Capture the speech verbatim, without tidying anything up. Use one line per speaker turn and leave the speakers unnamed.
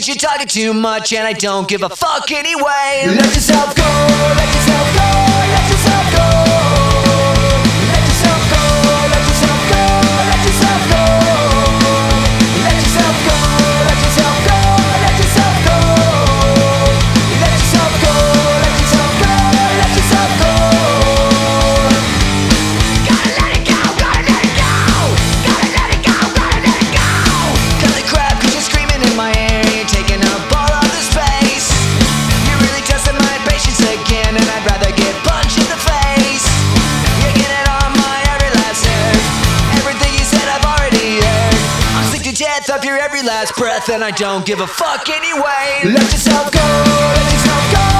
think you're talking too much, and I don't give a fuck anyway. Let yourself go, let yourself go, let yourself go. Let yourself go, let yourself go, let yourself go. Let yourself go, let yourself go, let yourself go. Let yourself go, let yourself go, let yourself go. Gotta let it go, gotta let it go. Gotta let it go, gotta let it go. Cut the crap cause you're screaming in my ear. You're taking up all of the space. You're really testing my patience again, and I'd rather get punched in the face. You're getting on my every last nerve. Everything you said I've already heard. I'm sick to death of your every last breath, and I don't give a fuck anyway. Let yourself go, let yourself go.